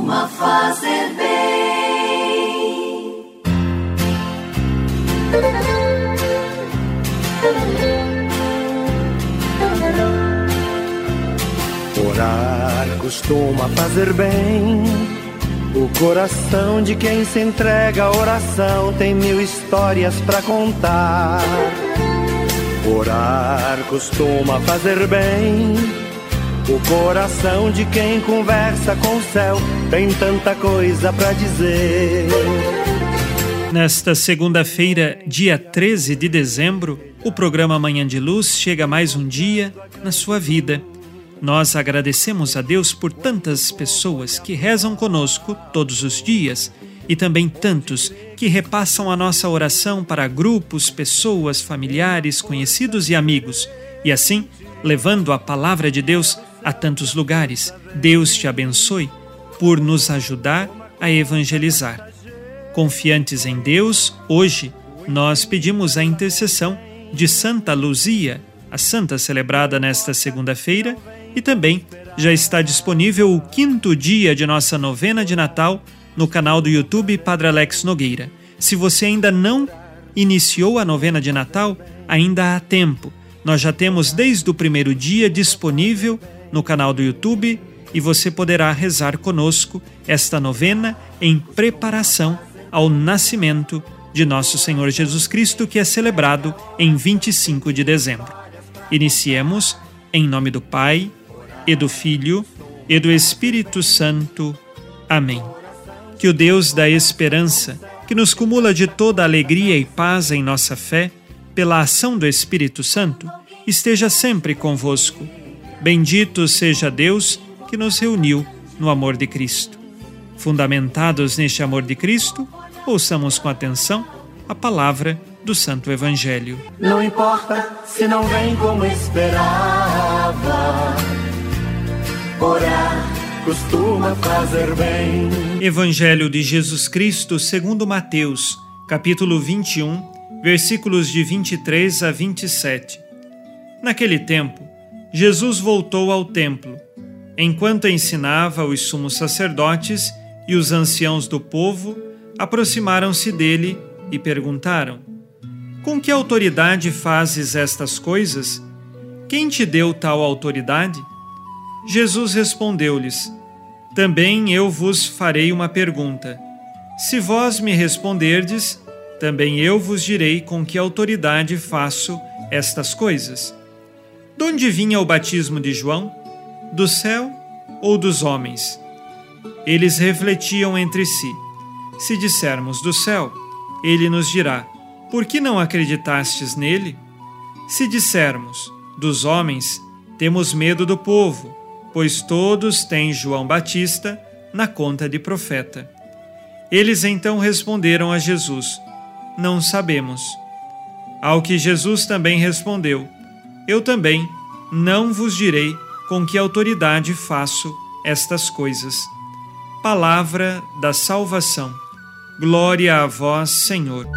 costuma fazer bem. Orar costuma fazer bem. O coração de quem se entrega à oração tem 1000 histórias pra contar. Orar costuma fazer bem. O coração de quem conversa com o céu tem tanta coisa pra dizer. Nesta segunda-feira, dia 13 de dezembro, o programa Manhã de Luz chega mais um dia na sua vida. Nós agradecemos a Deus por tantas pessoas que rezam conosco todos os dias e também tantos que repassam a nossa oração para grupos, pessoas, familiares, conhecidos e amigos, e assim levando a palavra de Deus a tantos lugares. Deus te abençoe por nos ajudar a evangelizar. Confiantes em Deus, hoje nós pedimos a intercessão de Santa Luzia, a santa celebrada nesta segunda-feira, e também já está disponível o 5º dia de nossa novena de Natal no canal do YouTube Padre Alex Nogueira. Se você ainda não iniciou a novena de Natal, ainda há tempo. Nós já temos desde o primeiro dia disponível no canal do YouTube e você poderá rezar conosco esta novena em preparação ao nascimento de nosso Senhor Jesus Cristo, que é celebrado em 25 de dezembro. Iniciemos em nome do Pai, e do Filho, e do Espírito Santo. Amém. Que o Deus da esperança, que nos cumula de toda alegria e paz em nossa fé, pela ação do Espírito Santo, esteja sempre convosco. Bendito seja Deus que nos reuniu no amor de Cristo. Fundamentados neste amor de Cristo, ouçamos com atenção a palavra do Santo Evangelho. Não importa se não vem como esperava. Orar costuma fazer bem. Evangelho de Jesus Cristo segundo Mateus, capítulo 21, versículos de 23 a 27. Naquele tempo, Jesus voltou ao templo. Enquanto ensinava, os sumos sacerdotes e os anciãos do povo aproximaram-se dele e perguntaram: Com que autoridade fazes estas coisas? Quem te deu tal autoridade? Jesus respondeu-lhes: Também eu vos farei uma pergunta. Se vós me responderdes, também eu vos direi com que autoridade faço estas coisas. De onde vinha o batismo de João? Do céu ou dos homens? Eles refletiam entre si. Se dissermos do céu, ele nos dirá: Por que não acreditastes nele? Se dissermos dos homens, temos medo do povo, pois todos têm João Batista na conta de profeta. Eles então responderam a Jesus: Não sabemos. Ao que Jesus também respondeu: Eu também não vos direi com que autoridade faço estas coisas. Palavra da salvação. Glória a vós, Senhor.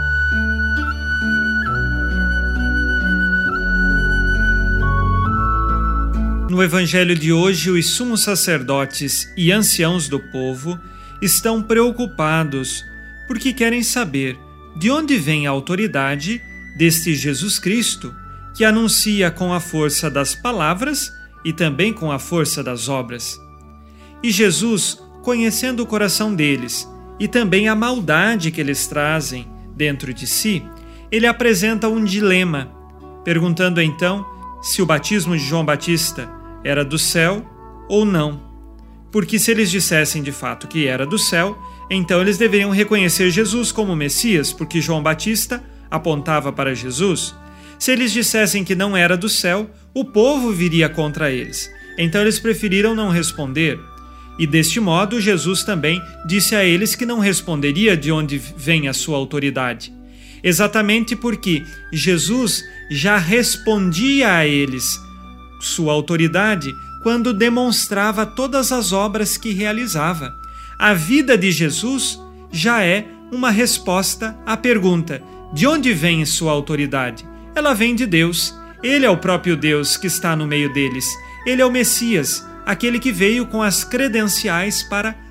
No Evangelho de hoje, os sumos sacerdotes e anciãos do povo estão preocupados porque querem saber de onde vem a autoridade deste Jesus Cristo, que anuncia com a força das palavras e também com a força das obras. E Jesus, conhecendo o coração deles e também a maldade que eles trazem dentro de si, ele apresenta um dilema, perguntando então se o batismo de João Batista era do céu ou não. Porque se eles dissessem de fato que era do céu, então eles deveriam reconhecer Jesus como Messias, porque João Batista apontava para Jesus. Se eles dissessem que não era do céu, o povo viria contra eles. Então eles preferiram não responder. E deste modo, Jesus também disse a eles que não responderia de onde vem a sua autoridade. Exatamente porque Jesus já respondia a eles sua autoridade quando demonstrava todas as obras que realizava. A vida de Jesus já é uma resposta à pergunta: de onde vem sua autoridade? Ela vem de Deus. Ele é o próprio Deus que está no meio deles. Ele é o Messias, aquele que veio com as credenciais para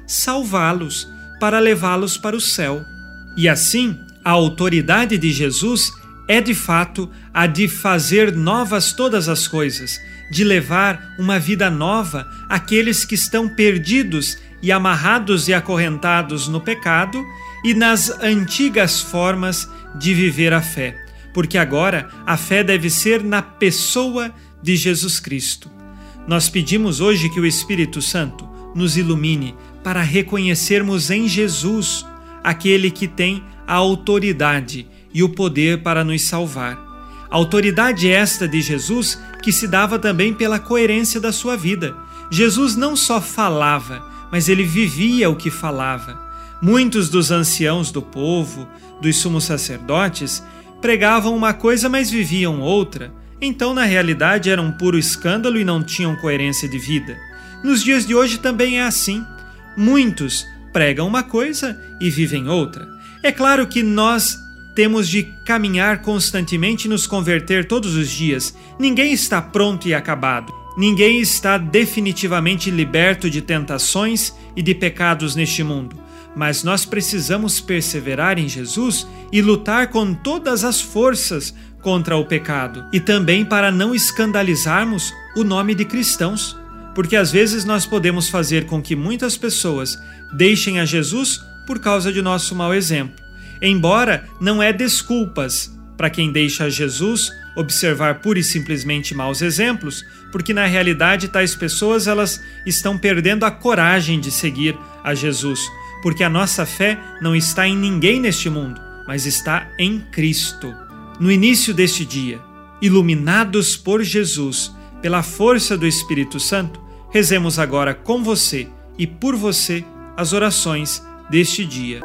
salvá-los, para levá-los para o céu. E assim, a autoridade de Jesus é de fato a de fazer novas todas as coisas, de levar uma vida nova àqueles que estão perdidos e amarrados e acorrentados no pecado e nas antigas formas de viver a fé, porque agora a fé deve ser na pessoa de Jesus Cristo. Nós pedimos hoje que o Espírito Santo nos ilumine para reconhecermos em Jesus aquele que tem a autoridade e o poder para nos salvar. Autoridade esta de Jesus que se dava também pela coerência da sua vida. Jesus não só falava, mas ele vivia o que falava. Muitos dos anciãos do povo, dos sumos sacerdotes, pregavam uma coisa, mas viviam outra. Então, na realidade, era um puro escândalo e não tinham coerência de vida. Nos dias de hoje também é assim. Muitos pregam uma coisa e vivem outra. É claro que nós temos de caminhar constantemente e nos converter todos os dias. Ninguém está pronto e acabado. Ninguém está definitivamente liberto de tentações e de pecados neste mundo. Mas nós precisamos perseverar em Jesus e lutar com todas as forças contra o pecado. E também para não escandalizarmos o nome de cristãos. Porque às vezes nós podemos fazer com que muitas pessoas deixem a Jesus por causa de nosso mau exemplo. Embora não é desculpas para quem deixa Jesus observar pura e simplesmente maus exemplos, porque na realidade tais pessoas elas estão perdendo a coragem de seguir a Jesus, porque a nossa fé não está em ninguém neste mundo, mas está em Cristo. No início deste dia, iluminados por Jesus, pela força do Espírito Santo, rezemos agora com você e por você as orações deste dia.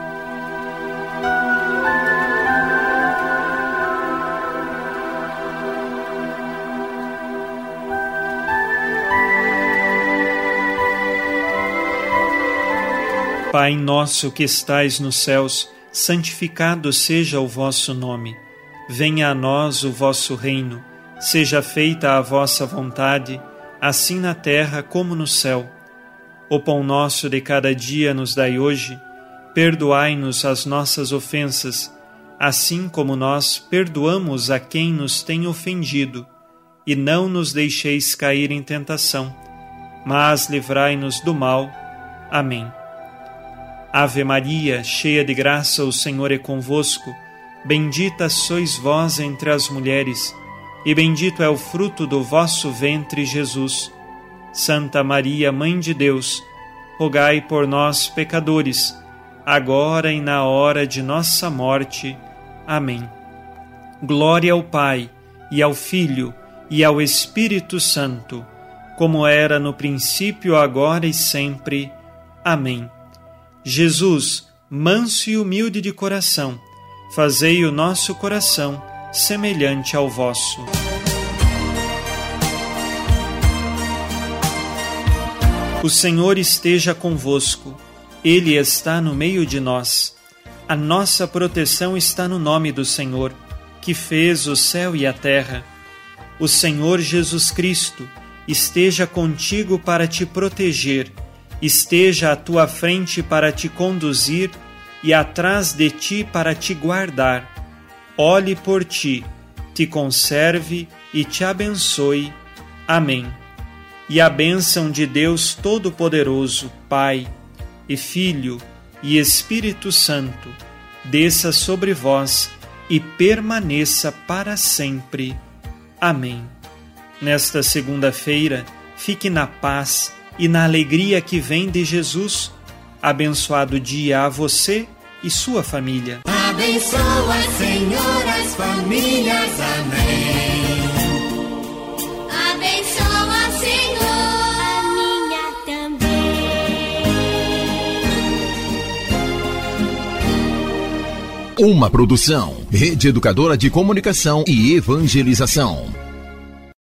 Pai nosso que estais nos céus, santificado seja o vosso nome. Venha a nós o vosso reino. Seja feita a vossa vontade, assim na terra como no céu. O pão nosso de cada dia nos dai hoje. Perdoai-nos as nossas ofensas, assim como nós perdoamos a quem nos tem ofendido. E não nos deixeis cair em tentação, mas livrai-nos do mal. Amém. Ave Maria, cheia de graça, o Senhor é convosco. Bendita sois vós entre as mulheres, e bendito é o fruto do vosso ventre, Jesus. Santa Maria, Mãe de Deus, rogai por nós, pecadores, agora e na hora de nossa morte. Amém. Glória ao Pai, e ao Filho, e ao Espírito Santo, como era no princípio, agora e sempre. Amém. Jesus, manso e humilde de coração, fazei o nosso coração semelhante ao vosso. O Senhor esteja convosco, Ele está no meio de nós. A nossa proteção está no nome do Senhor, que fez o céu e a terra. O Senhor Jesus Cristo esteja contigo para te proteger, esteja à tua frente para te conduzir e atrás de ti para te guardar. Olhe por ti, te conserve e te abençoe. Amém. E a bênção de Deus Todo-Poderoso, Pai e Filho e Espírito Santo, desça sobre vós e permaneça para sempre. Amém. Nesta segunda-feira, fique na paz e na alegria que vem de Jesus. Abençoado dia a você e sua família. Abençoa, Senhor, as famílias. Amém. Abençoa, Senhor, a minha também. Uma produção, Rede Educadora de Comunicação e Evangelização.